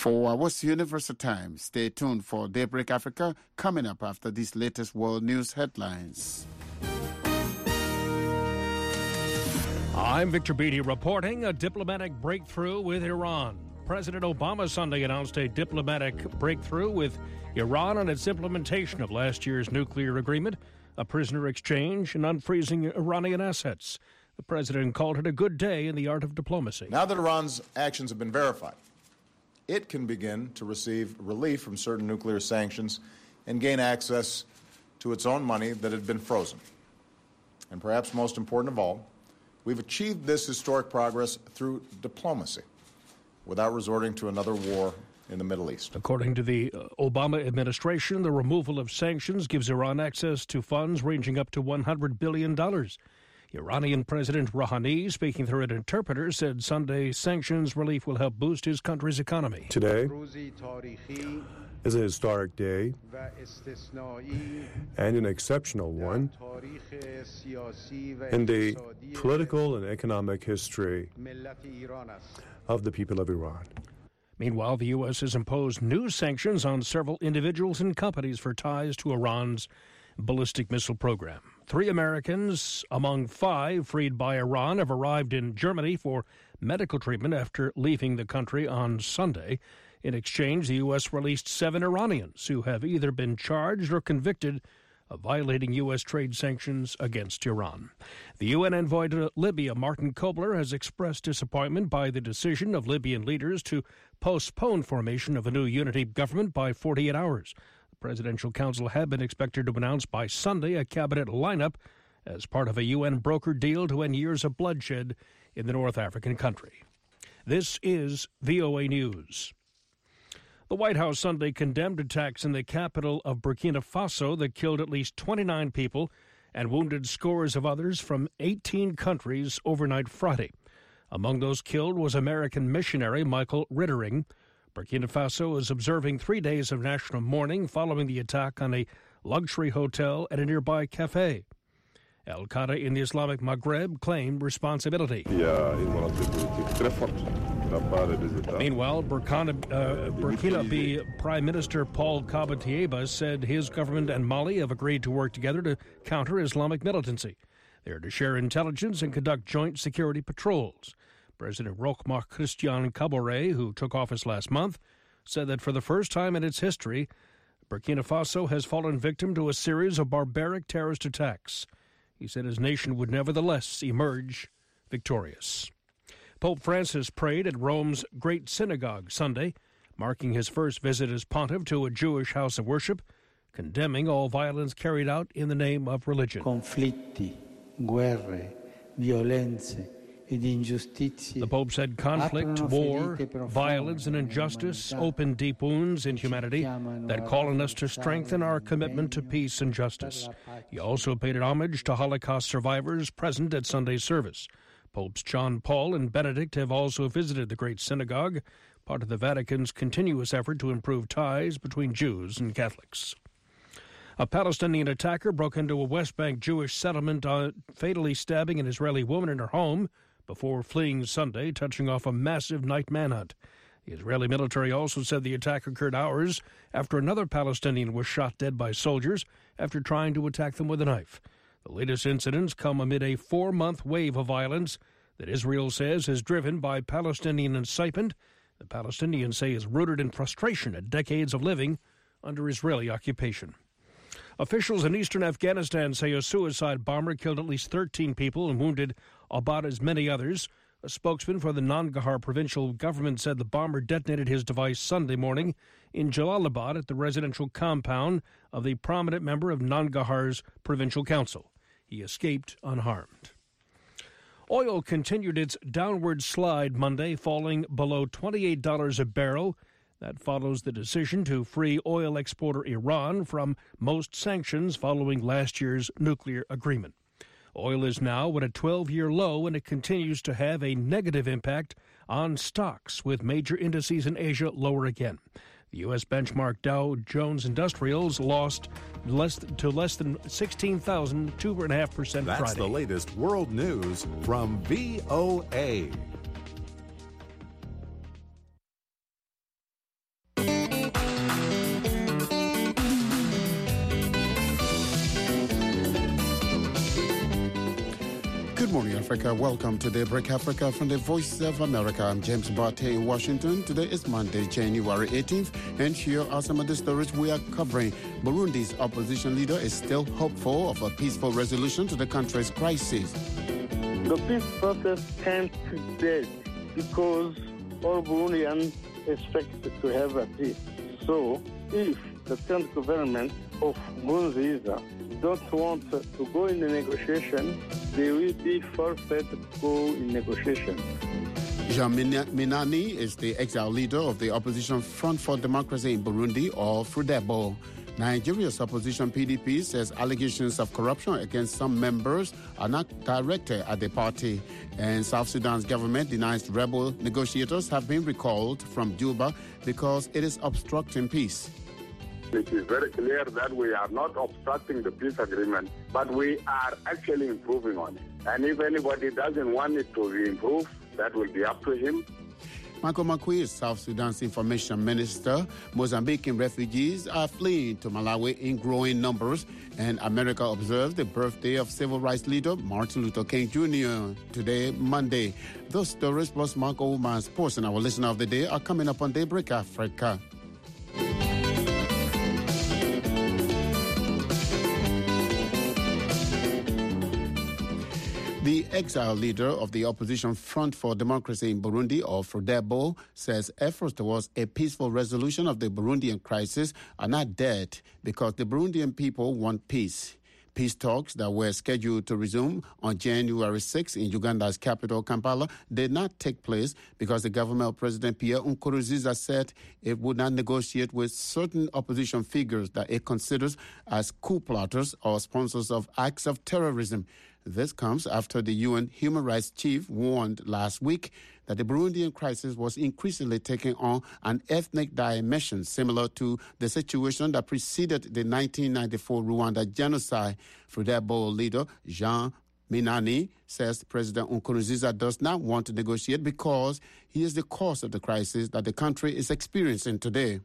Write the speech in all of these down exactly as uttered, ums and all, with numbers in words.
For What's Universal Time, stay tuned for Daybreak Africa coming up after these latest world news headlines. I'm Victor Beatty reporting a diplomatic breakthrough with Iran. President Obama Sunday announced a diplomatic breakthrough with Iran on its implementation of last year's nuclear agreement, a prisoner exchange, and unfreezing Iranian assets. The president called it a good day in the art of diplomacy. Now that Iran's actions have been verified, it can begin to receive relief from certain nuclear sanctions and gain access to its own money that had been frozen. And perhaps most important of all, we've achieved this historic progress through diplomacy without resorting to another war in the Middle East. According to the Obama administration, the removal of sanctions gives Iran access to funds ranging up to one hundred billion dollars. Iranian President Rouhani, speaking through an interpreter, said Sunday sanctions relief will help boost his country's economy. Today is a historic day and an exceptional one in the political and economic history of the people of Iran. Meanwhile, the U S has imposed new sanctions on several individuals and companies for ties to Iran's ballistic missile program. Three Americans among five freed by Iran have arrived in Germany for medical treatment after leaving the country on Sunday. In exchange, the U S released seven Iranians who have either been charged or convicted of violating U S trade sanctions against Iran. The U N envoy to Libya, Martin Kobler, has expressed disappointment by the decision of Libyan leaders to postpone formation of a new unity government by forty-eight hours. The Presidential Council had been expected to announce by Sunday a cabinet lineup as part of a U N brokered deal to end years of bloodshed in the North African country. This is V O A News. The White House Sunday condemned attacks in the capital of Burkina Faso that killed at least twenty-nine people and wounded scores of others from eighteen countries overnight Friday. Among those killed was American missionary Michael Rittering. Burkina Faso is observing three days of national mourning following the attack on a luxury hotel at a nearby cafe. Al-Qaeda in the Islamic Maghreb claimed responsibility. Meanwhile, Burkina, uh, Burkinabe Prime Minister Paul Kabatieba said his government and Mali have agreed to work together to counter Islamic militancy. They are to share intelligence and conduct joint security patrols. President Roch-Marc Christian Kabore, who took office last month, said that for the first time in its history, Burkina Faso has fallen victim to a series of barbaric terrorist attacks. He said his nation would nevertheless emerge victorious. Pope Francis prayed at Rome's Great Synagogue Sunday, marking his first visit as pontiff to a Jewish house of worship, condemning all violence carried out in the name of religion. Conflitti, guerre, violenze. The Pope said conflict, war, violence, and injustice open deep wounds in humanity that call on us to strengthen our commitment to peace and justice. He also paid homage to Holocaust survivors present at Sunday's service. Popes John Paul and Benedict have also visited the Great Synagogue, part of the Vatican's continuous effort to improve ties between Jews and Catholics. A Palestinian attacker broke into a West Bank Jewish settlement, uh, fatally stabbing an Israeli woman in her home before fleeing Sunday, touching off a massive night manhunt. The Israeli military also said the attack occurred hours after another Palestinian was shot dead by soldiers after trying to attack them with a knife. The latest incidents come amid a four-month wave of violence that Israel says is driven by Palestinian incitement. The Palestinians say is rooted in frustration at decades of living under Israeli occupation. Officials in eastern Afghanistan say a suicide bomber killed at least thirteen people and wounded about as many others. A spokesman for the Nangarhar provincial government said the bomber detonated his device Sunday morning in Jalalabad at the residential compound of the prominent member of Nangarhar's provincial council. He escaped unharmed. Oil continued its downward slide Monday, falling below twenty-eight dollars a barrel. That follows the decision to free oil exporter Iran from most sanctions following last year's nuclear agreement. Oil is now at a twelve-year low, and it continues to have a negative impact on stocks, with major indices in Asia lower again. The U S benchmark Dow Jones Industrials lost less to less than sixteen thousand, two point five percent Friday. That's the latest world news from V O A. morning, Africa. Welcome to Daybreak Africa from the Voice of America. I'm James Barté in Washington. Today is Monday, January eighteenth, and here are some of the stories we are covering. Burundi's opposition leader is still hopeful of a peaceful resolution to the country's crisis. The peace process can't be dead because all Burundians expect to have a peace. So, if the current government of Nkurunziza don't want to go in the negotiation, they will be forced to go in negotiation. Jean Minani is the exiled leader of the opposition Front for Democracy in Burundi, or FRODEBO. Nigeria's opposition P D P says allegations of corruption against some members are not directed at the party. And South Sudan's government denies rebel negotiators have been recalled from Juba because it is obstructing peace. It is very clear that we are not obstructing the peace agreement, but we are actually improving on it. And if anybody doesn't want it to improve, that will be up to him. Michael Makui is South Sudan's information minister. Mozambican refugees are fleeing to Malawi in growing numbers, and America observed the birthday of civil rights leader Martin Luther King Junior today, Monday. Those stories plus Mark Oman's Sports and our listener of the day are coming up on Daybreak Africa. The exiled leader of the opposition Front for Democracy in Burundi, or FRODEBO, says efforts towards a peaceful resolution of the Burundian crisis are not dead because the Burundian people want peace. Peace talks that were scheduled to resume on January sixth in Uganda's capital, Kampala, did not take place because the government of President Pierre Nkurunziza said it would not negotiate with certain opposition figures that it considers as coup plotters or sponsors of acts of terrorism. This comes after the U N human rights chief warned last week that the Burundian crisis was increasingly taking on an ethnic dimension similar to the situation that preceded the nineteen ninety-four Rwanda genocide. FRODEBO leader Jean Minani says President Nkurunziza does not want to negotiate because he is the cause of the crisis that the country is experiencing today.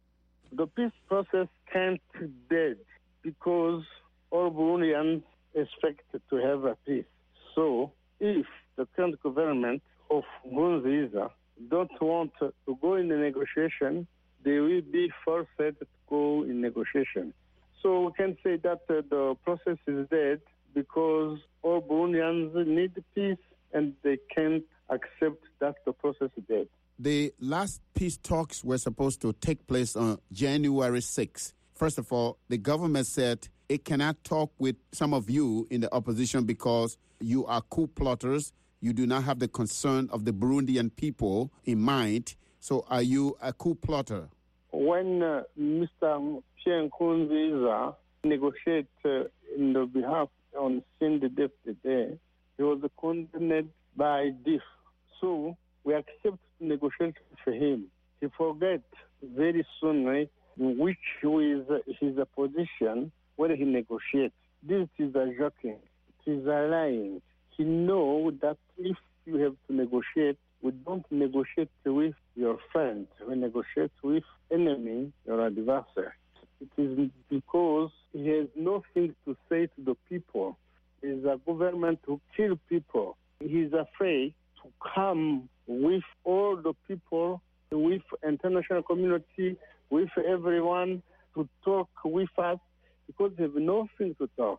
The peace process can't be dead because all Burundians expect to have a peace. So, if the current government of Nkurunziza don't want to go in the negotiation, they will be forced to go in negotiation. So we can say that uh, the process is dead because all Burundians need peace and they can't accept that the process is dead. The last peace talks were supposed to take place on January sixth. First of all, the government said it cannot talk with some of you in the opposition because you are coup plotters. You do not have the concern of the Burundian people in mind. So are you a coup plotter? When uh, Mister Pierre Nkurunziza negotiated uh, in the behalf on C N D D F today, he was condemned by D I F. So we accept to negotiate for him. He forget very soon right, which is his position when he negotiates. This is a joking. It is a lying. He knows that if you have to negotiate, we don't negotiate with your friend. We negotiate with enemy, your adversary. It is because he has nothing to say to the people. He is a government who kills people. He is afraid to come with all the people, with international community, with everyone, to talk with us, because they have nothing to talk.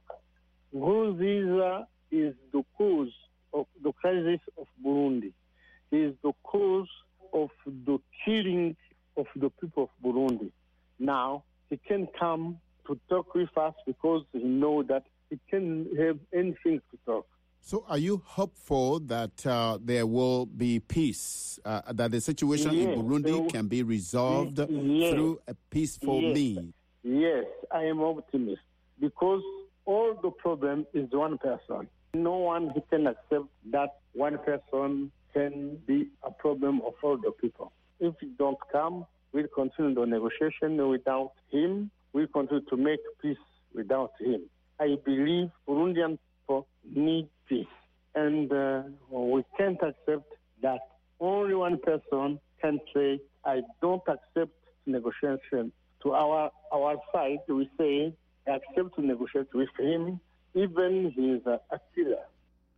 Nkurunziza is the cause of the crisis of Burundi. He is the cause of the killing of the people of Burundi. Now, he can come to talk with us because he knows that he can have anything to talk. So are you hopeful that uh, there will be peace, uh, that the situation yes, in Burundi so, can be resolved yes, through a peaceful yes, means? Yes, I am optimist because all the problem is one person. No one can accept that one person can be a problem of all the people. If he don't come, we'll continue the negotiation without him. We'll continue to make peace without him. I believe Burundian people need peace. And uh, we can't accept that only one person can say, I don't accept negotiation. To our, our side, we say, I accept to negotiate with him, even he is a, a killer.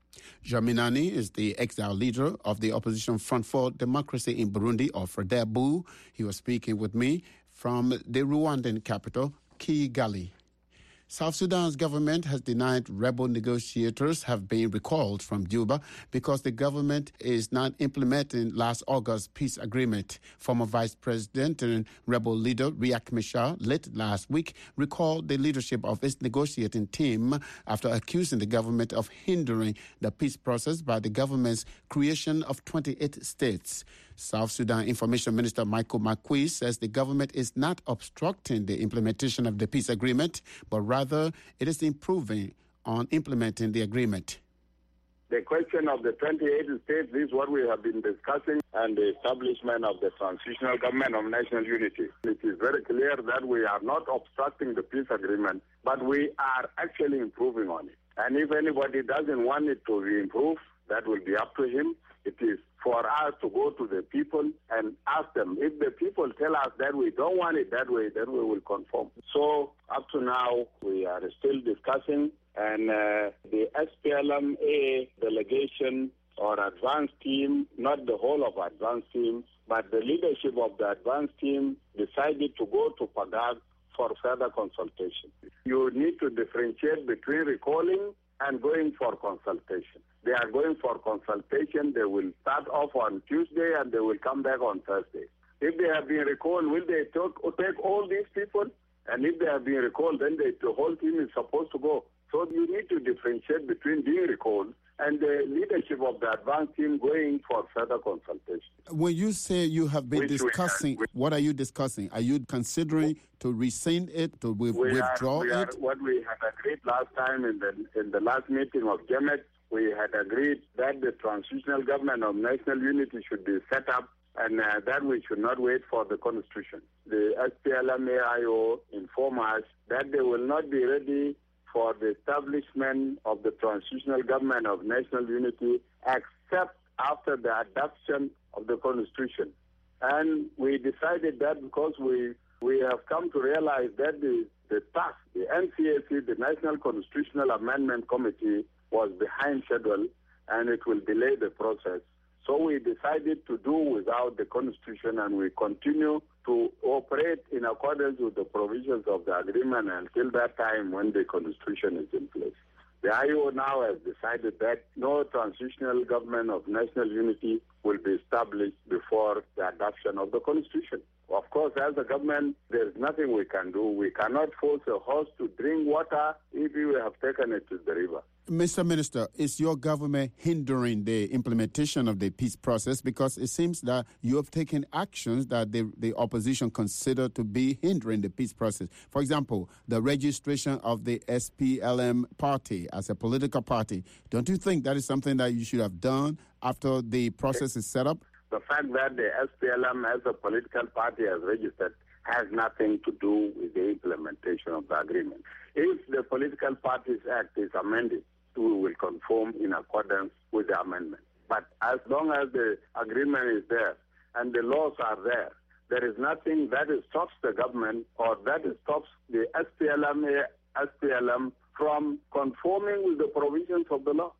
Jaminani is the exiled leader of the opposition Front for Democracy in Burundi, or FRODEBU. He was speaking with me from the Rwandan capital, Kigali. South Sudan's government has denied rebel negotiators have been recalled from Juba because the government is not implementing last August's peace agreement. Former Vice President and rebel leader Riek Machar late last week recalled the leadership of its negotiating team after accusing the government of hindering the peace process by the government's creation of twenty-eight states. South Sudan Information Minister Michael Makui says the government is not obstructing the implementation of the peace agreement, but rather it is improving on implementing the agreement. The question of the twenty-eight states is what we have been discussing, and the establishment of the transitional government of national unity. It is very clear that we are not obstructing the peace agreement, but we are actually improving on it. And if anybody doesn't want it to be improved, that will be up to him. It is for us to go to the people and ask them. If the people tell us that we don't want it that way, then we will conform. So up to now, we are still discussing, and uh, the S P L M A delegation or advanced team, not the whole of advanced team, but the leadership of the advanced team decided to go to Pagag for further consultation. You need to differentiate between recalling and going for consultation. They are going for consultation. They will start off on Tuesday and they will come back on Thursday. If they have been recalled, will they take, take all these people? And if they have been recalled, then they, the whole team is supposed to go. So you need to differentiate between being recalled and the leadership of the advanced team going for further consultation. When you say you have been Which discussing, can, what are you discussing? Are you considering to rescind it, to with, we withdraw are, we it? Are, what we had agreed last time in the in the last meeting of G E M E T, we had agreed that the transitional government of national unity should be set up, and uh, that we should not wait for the constitution. The S P L M A I O informed us that they will not be ready for the establishment of the transitional government of national unity except after the adoption of the constitution. And we decided that because we we have come to realize that the, the task, the N C A C, the National Constitutional Amendment Committee, was behind schedule and it will delay the process. So we decided to do without the constitution, and we continue to operate in accordance with the provisions of the agreement until that time when the constitution is in place. The I O now has decided that no transitional government of national unity will be established before the adoption of the constitution. Of course, as a government, there is nothing we can do. We cannot force a horse to drink water if we have taken it to the river. Mister Minister, is your government hindering the implementation of the peace process? Because it seems that you have taken actions that the, the opposition consider to be hindering the peace process. For example, the registration of the S P L M party as a political party. Don't you think that is something that you should have done after the process is set up? The fact that the S P L M as a political party has registered has nothing to do with the implementation of the agreement. If the Political Parties Act is amended, we will conform in accordance with the amendment. But as long as the agreement is there and the laws are there, there is nothing that stops the government or that stops the S P L M, S P L M from conforming with the provisions of the law.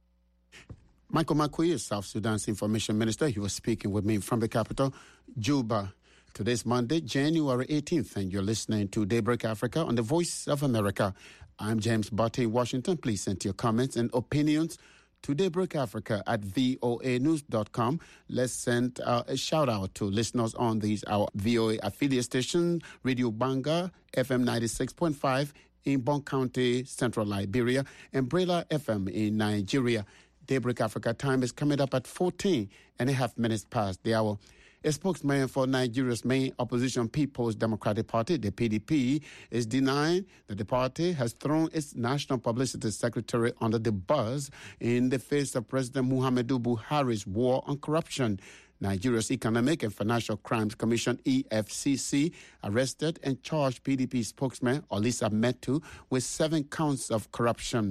Michael Makui is South Sudan's information minister. He was speaking with me from the capital, Juba. Today's Monday, January eighteenth, and you're listening to Daybreak Africa on the Voice of America. I'm James Barty in Washington. Please send your comments and opinions to Daybreak Africa at voa news dot com. Let's send uh, a shout-out to listeners on these, our V O A affiliate station, Radio Banga, F M ninety-six point five in Bon County, Central Liberia, and Brela F M in Nigeria. Daybreak Africa time is coming up at fourteen and a half minutes past the hour. A spokesman for Nigeria's main opposition People's Democratic Party, the P D P, is denying that the party has thrown its national publicity secretary under the bus in the face of President Muhammadu Buhari's war on corruption. Nigeria's Economic and Financial Crimes Commission, E F C C, arrested and charged P D P spokesman Olisa Metu with seven counts of corruption.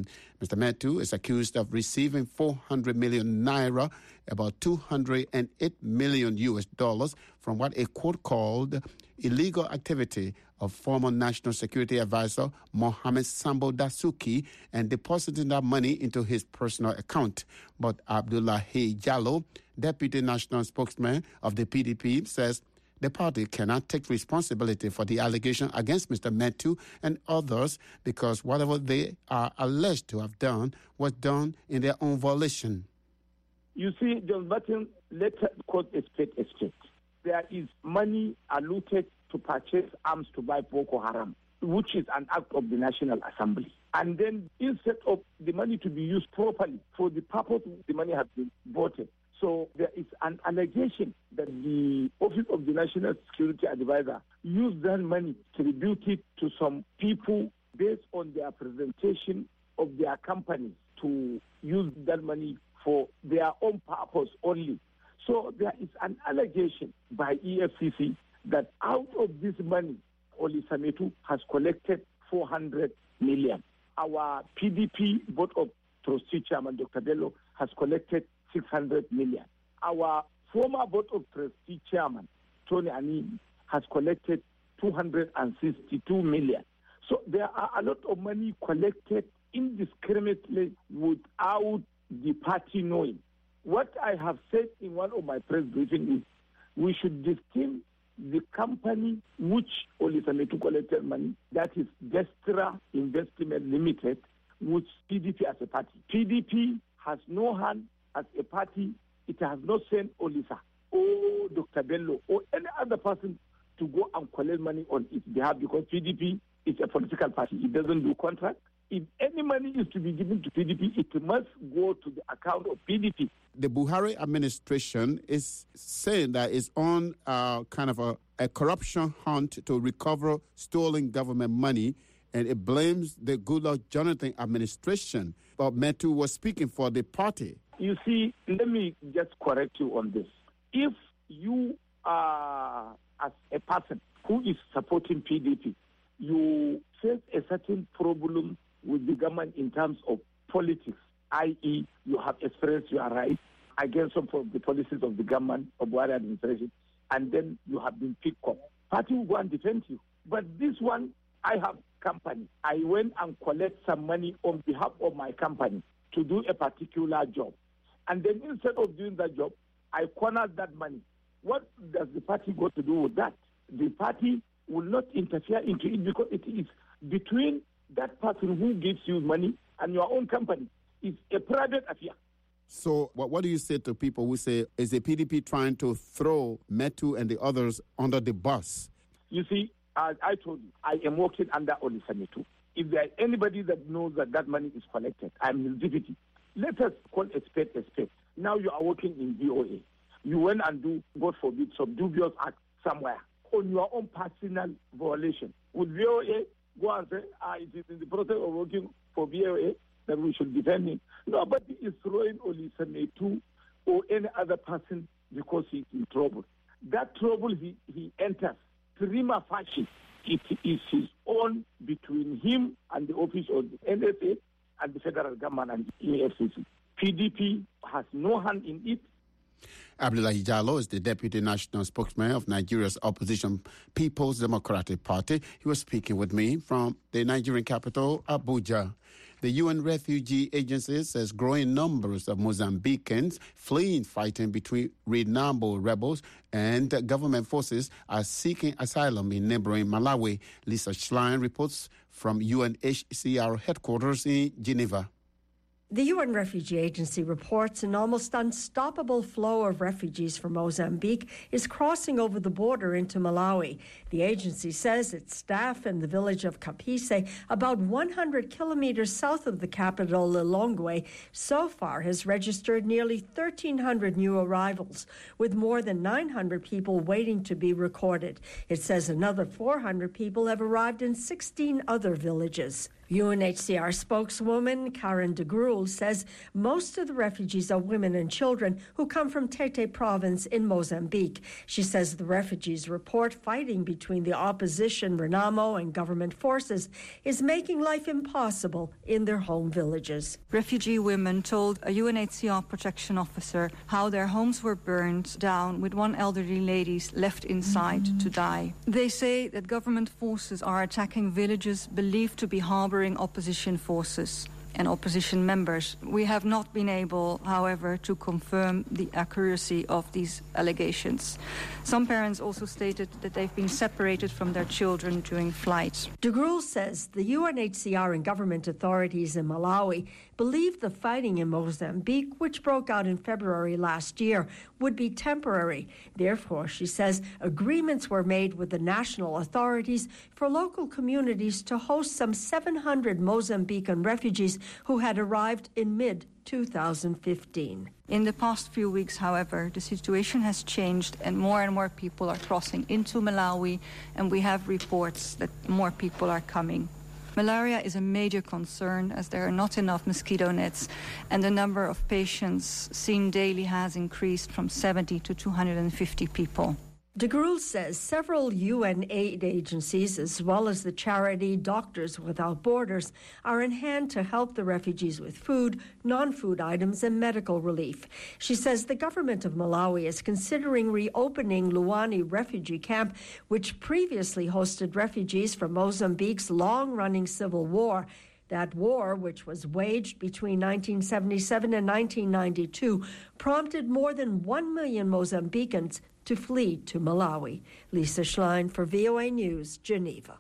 Mister Metu is accused of receiving four hundred million naira, about two hundred eight million U S dollars, from what a court called illegal activity of former National Security Advisor Mohammed Sambo Dasuki, and depositing that money into his personal account. But Abdullahi Jallo, Deputy National Spokesman of the P D P, says the party cannot take responsibility for the allegation against Mister Metu and others because whatever they are alleged to have done was done in their own volition. You see, John Martin, let's quote a straight a straight. There is money allotted to purchase arms to buy Boko Haram, which is an act of the National Assembly. And then instead of the money to be used properly for the purpose the money has been bought. So there is an allegation that the Office of the National Security Advisor used that money, distributed to some people based on their presentation of their company to use that money for their own purpose only. So there is an allegation by E F C C that out of this money, Olisa Metu has collected four hundred million. Our P D P Board of Trustee Chairman, Doctor Bello, has collected six hundred million. Our former Board of Trustee Chairman, Tony Anini, has collected two hundred sixty-two million. So there are a lot of money collected indiscriminately without the party knowing. What I have said in one of my press briefings is we should distinguish the company which Olisa Metu collected money, that is Destra Investment Limited, which P D P as a party. P D P has no hand as a party. It has not sent Olisa or Doctor Bello or any other person to go and collect money on its behalf because P D P is a political party. It doesn't do contract. If any money is to be given to P D P, it must go to the account of P D P. The Buhari administration is saying that it's on uh, kind of a, a corruption hunt to recover stolen government money, and it blames the Goodluck Jonathan administration. But Metu was speaking for the party. You see, let me just correct you on this. If you are, as a person who is supporting P D P, you face a certain problem with the government in terms of politics, that is you have expressed your right against some of the policies of the government, of Buhari administration, and then you have been picked up. Party will go and defend you. But this one, I have company. I went and collect some money on behalf of my company to do a particular job. And then instead of doing that job, I cornered that money. What does the party go to do with that? The party will not interfere into it because it is between that person who gives you money and your own company. It's a private affair. So what, what do you say to people who say, is the P D P trying to throw Metu and the others under the bus? You see, as I told you, I am working under Olisa Metu. If there is anybody that knows that that money is collected, I'm his deputy. Let us call a spade a spade. Now you are working in V O A. You went and do, God forbid, some dubious act somewhere on your own personal violation. Would V O A go and say, ah, it is in the process of working for V O A that we should defend him? Nobody is throwing Olisa Metu or any other person because he's in trouble. That trouble he, he enters, prima facie, it is his own between him and the office of the N S A and the federal government and the E F C C. P D P has no hand in it. Abdullahi Jallo is the Deputy National Spokesman of Nigeria's opposition People's Democratic Party. He was speaking with me from the Nigerian capital, Abuja. The U N Refugee Agency says growing numbers of Mozambicans fleeing fighting between Renamo rebels and government forces are seeking asylum in neighboring Malawi. Lisa Schlein reports from U N H C R headquarters in Geneva. The U N Refugee Agency reports an almost unstoppable flow of refugees from Mozambique is crossing over the border into Malawi. The agency says its staff in the village of Kapise, about one hundred kilometers south of the capital, Lilongwe, so far has registered nearly thirteen hundred new arrivals, with more than nine hundred people waiting to be recorded. It says another four hundred people have arrived in sixteen other villages. U N H C R spokeswoman Karen de Gruel says most of the refugees are women and children who come from Tete province in Mozambique. She says the refugees report fighting between the opposition Renamo and government forces is making life impossible in their home villages. Refugee women told a U N H C R protection officer how their homes were burned down with one elderly lady left inside mm-hmm. to die. They say that government forces are attacking villages believed to be harboring opposition forces and opposition members. We have not been able, however, to confirm the accuracy of these allegations. Some parents also stated that they've been separated from their children during flight. De Gruel says the U N H C R and government authorities in Malawi believe the fighting in Mozambique, which broke out in February last year, would be temporary. Therefore, she says, agreements were made with the national authorities for local communities to host some seven hundred Mozambican refugees who had arrived in mid twenty fifteen. In the past few weeks, however, the situation has changed and more and more people are crossing into Malawi, and we have reports that more people are coming. Malaria is a major concern as there are not enough mosquito nets, and the number of patients seen daily has increased from seventy to two hundred fifty people. De Gruel says several U N aid agencies, as well as the charity Doctors Without Borders, are in hand to help the refugees with food, non-food items, and medical relief. She says the government of Malawi is considering reopening Luwani refugee camp, which previously hosted refugees from Mozambique's long-running civil war. That war, which was waged between nineteen seventy-seven and nineteen ninety-two, prompted more than one million Mozambicans to flee to Malawi. Lisa Schlein for V O A News, Geneva.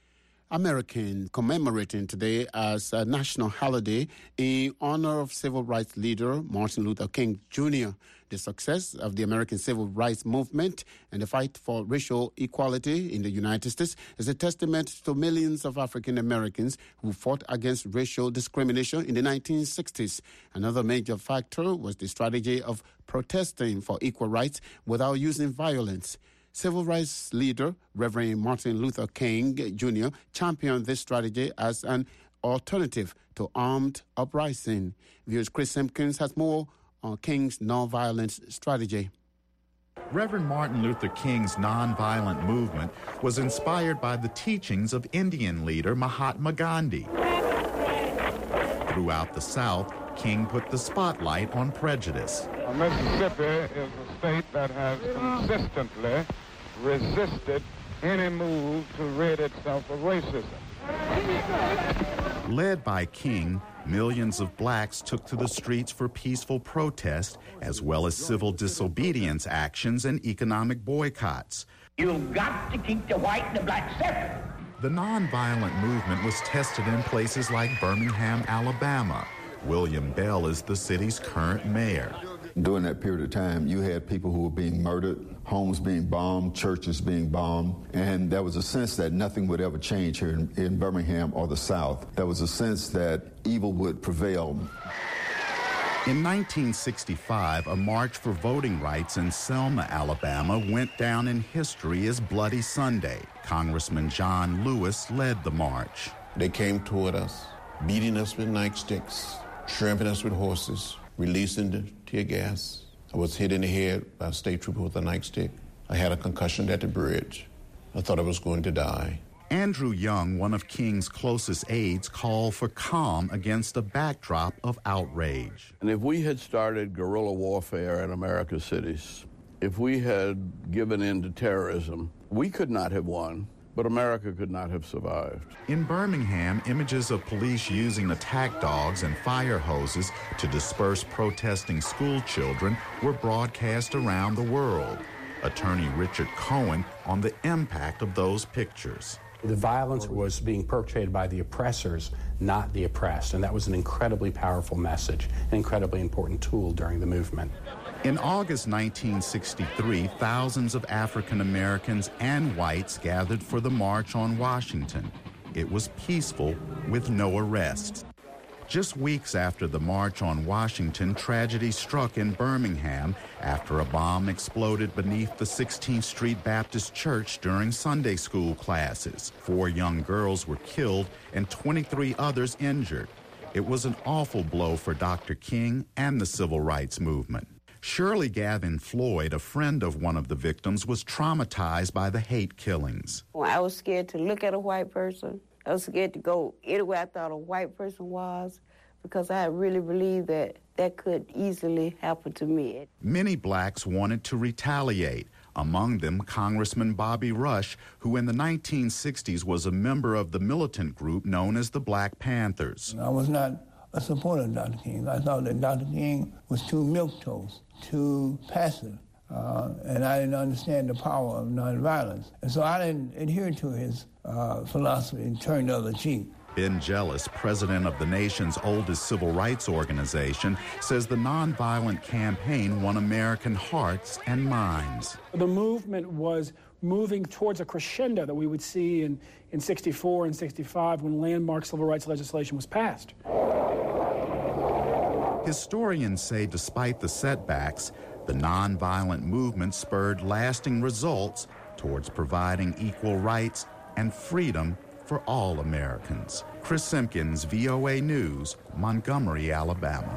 Americans commemorating today as a national holiday in honor of civil rights leader Martin Luther King Junior The success of the American civil rights movement and the fight for racial equality in the United States is a testament to millions of African Americans who fought against racial discrimination in the nineteen sixties. Another major factor was the strategy of protesting for equal rights without using violence. Civil rights leader Reverend Martin Luther King Junior championed this strategy as an alternative to armed uprising. Viewers Chris Simpkins has more on King's nonviolence strategy. Reverend Martin Luther King's nonviolent movement was inspired by the teachings of Indian leader Mahatma Gandhi. Throughout the South, King put the spotlight on prejudice. Mississippi is a state that has consistently resisted any move to rid itself of racism. Led by King, millions of blacks took to the streets for peaceful protest, as well as civil disobedience actions and economic boycotts. You've got to keep the white and the black separate. The nonviolent movement was tested in places like Birmingham, Alabama. William Bell is the city's current mayor. During that period of time, you had people who were being murdered, homes being bombed, churches being bombed, and there was a sense that nothing would ever change here in, in Birmingham or the South. There was a sense that evil would prevail. In nineteen sixty-five, a march for voting rights in Selma, Alabama went down in history as Bloody Sunday. Congressman John Lewis led the march. They came toward us, beating us with nightsticks, trampling us with horses, releasing the tear gas. I was hit in the head by a state trooper with a nightstick. I had a concussion at the bridge. I thought I was going to die. Andrew Young, one of King's closest aides, called for calm against a backdrop of outrage. And if we had started guerrilla warfare in America's cities, if we had given in to terrorism, we could not have won. But America could not have survived. In Birmingham, images of police using attack dogs and fire hoses to disperse protesting school children were broadcast around the world. Attorney Richard Cohen on the impact of those pictures. The violence was being perpetrated by the oppressors, not the oppressed, and that was an incredibly powerful message, an incredibly important tool during the movement. In August nineteen sixty-three, thousands of African Americans and whites gathered for the March on Washington. It was peaceful with no arrests. Just weeks after the March on Washington, tragedy struck in Birmingham after a bomb exploded beneath the sixteenth Street Baptist Church during Sunday school classes. Four young girls were killed and twenty-three others injured. It was an awful blow for Doctor King and the civil rights movement. Shirley Gavin Floyd, a friend of one of the victims, was traumatized by the hate killings. I was scared to look at a white person. I was scared to go anywhere I thought a white person was, because I really believed that that could easily happen to me. Many blacks wanted to retaliate. Among them, Congressman Bobby Rush, who in the nineteen sixties was a member of the militant group known as the Black Panthers. I was not a supporter of Doctor King. I thought that Doctor King was too milquetoast, too passive, uh, and I didn't understand the power of nonviolence. And so I didn't adhere to his uh, philosophy and turned the other cheek. Ben Jealous, president of the nation's oldest civil rights organization, says the nonviolent campaign won American hearts and minds. The movement was moving towards a crescendo that we would see in, in sixty-four and sixty-five when landmark civil rights legislation was passed. Historians say despite the setbacks, the nonviolent movement spurred lasting results towards providing equal rights and freedom for all Americans. Chris Simpkins, V O A News, Montgomery, Alabama.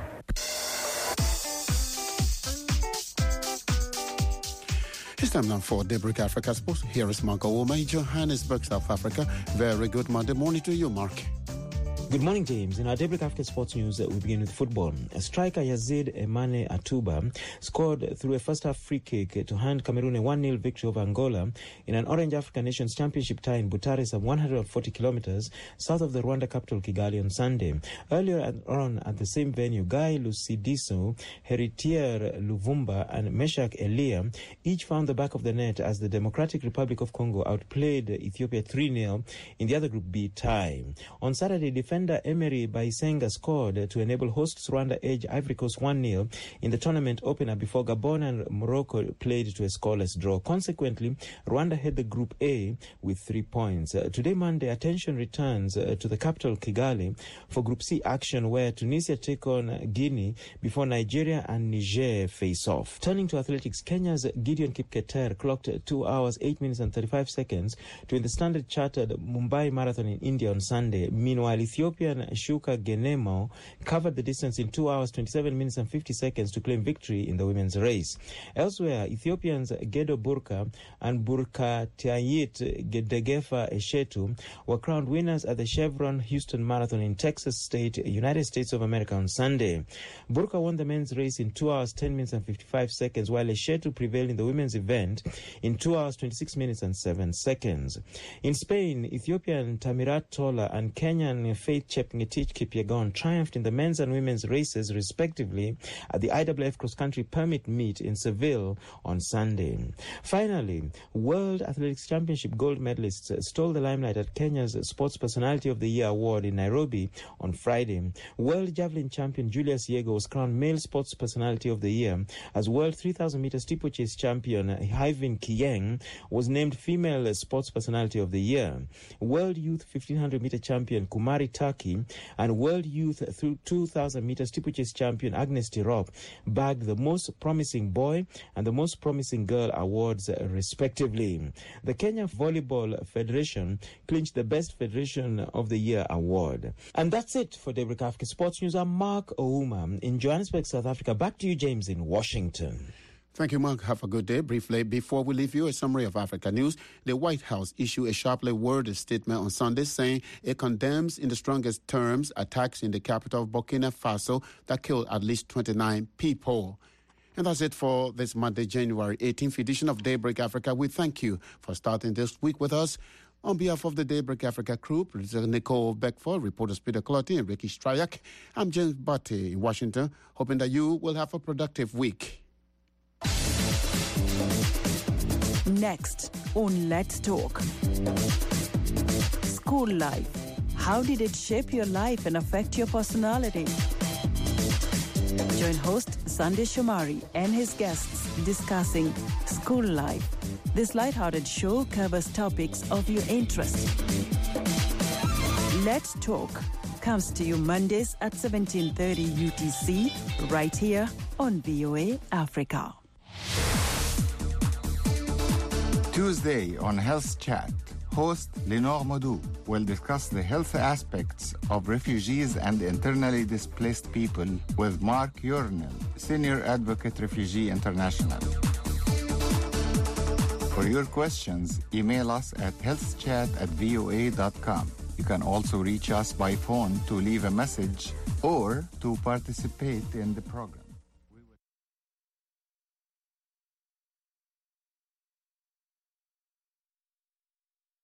It's time now for Daybreak Africa Sports. Here is Mark Owoma in Johannesburg, South Africa. Very good Monday morning to you, Mark. Good morning, James. In our Daybreak Africa Sports News, we begin with football. Striker Yazid Emane Atuba scored through a first-half free kick to hand Cameroon a one nil victory over Angola in an Orange African Nations Championship tie in Butare, some one hundred forty kilometers south of the Rwanda capital Kigali on Sunday. Earlier on at the same venue, Guy Lucidiso, Heritier Luvumba and Meshak Elia each found the back of the net as the Democratic Republic of Congo outplayed Ethiopia three nil in the other Group B tie. On Saturday, defender Emery Baisenga scored to enable hosts Rwanda edge Ivory Coast one nil in the tournament opener before Gabon and Morocco played to a scoreless draw. Consequently, Rwanda had the Group A with three points. Uh, today, Monday, attention returns uh, to the capital Kigali for Group C action where Tunisia take on Guinea before Nigeria and Niger face off. Turning to athletics, Kenya's Gideon Kipketer clocked two hours, eight minutes and thirty-five seconds to win the Standard Chartered Mumbai Marathon in India on Sunday. Meanwhile, Ethiopia Ethiopian Shuka Genemo covered the distance in two hours, twenty-seven minutes and fifty seconds to claim victory in the women's race. Elsewhere, Ethiopians Gedo Burka and Burka Tiayit Gedegefa Eshetu were crowned winners at the Chevron Houston Marathon in Texas State, United States of America on Sunday. Burka won the men's race in two hours, ten minutes and fifty-five seconds, while Eshetu prevailed in the women's event in two hours, twenty-six minutes and seven seconds. In Spain, Ethiopian Tamirat Tola and Kenyan Faith Chepngetich Kipyegon triumphed in the men's and women's races, respectively, at the I W F cross-country permit meet in Seville on Sunday. Finally, World Athletics Championship gold medalists stole the limelight at Kenya's Sports Personality of the Year award in Nairobi on Friday. World Javelin champion Julius Yego was crowned Male Sports Personality of the Year, as World three thousand meter steeplechase champion Hyvin Kiyeng was named Female Sports Personality of the Year. World Youth fifteen hundred meter champion Kumari Taki and World Youth two thousand meter steeplechase champion Agnes Tirop bagged the Most Promising Boy and the Most Promising Girl awards, respectively. The Kenya Volleyball Federation clinched the Best Federation of the Year award. And that's it for Daybreak Africa Sports News. I'm Mark Ouma in Johannesburg, South Africa. Back to you, James, in Washington. Thank you, Mark. Have a good day. Briefly, before we leave you, a summary of Africa news. The White House issued a sharply worded statement on Sunday saying it condemns in the strongest terms attacks in the capital of Burkina Faso that killed at least twenty-nine people. And that's it for this Monday, January eighteenth edition of Daybreak Africa. We thank you for starting this week with us. On behalf of the Daybreak Africa crew, producer Nicole Beckford, reporters Peter Clotty and Ricky Strayak, I'm James Batty in Washington, hoping that you will have a productive week. Next on Let's Talk. School life. How did it shape your life and affect your personality? Join host Sunday Shomari and his guests discussing school life. This lighthearted show covers topics of your interest. Let's Talk comes to you Mondays at seventeen thirty U T C, right here on V O A Africa. Tuesday on Health Chat, host Lenore Modou will discuss the health aspects of refugees and internally displaced people with Mark Yurnell, Senior Advocate Refugee International. For your questions, email us at healthchat at voa dot com. You can also reach us by phone to leave a message or to participate in the program.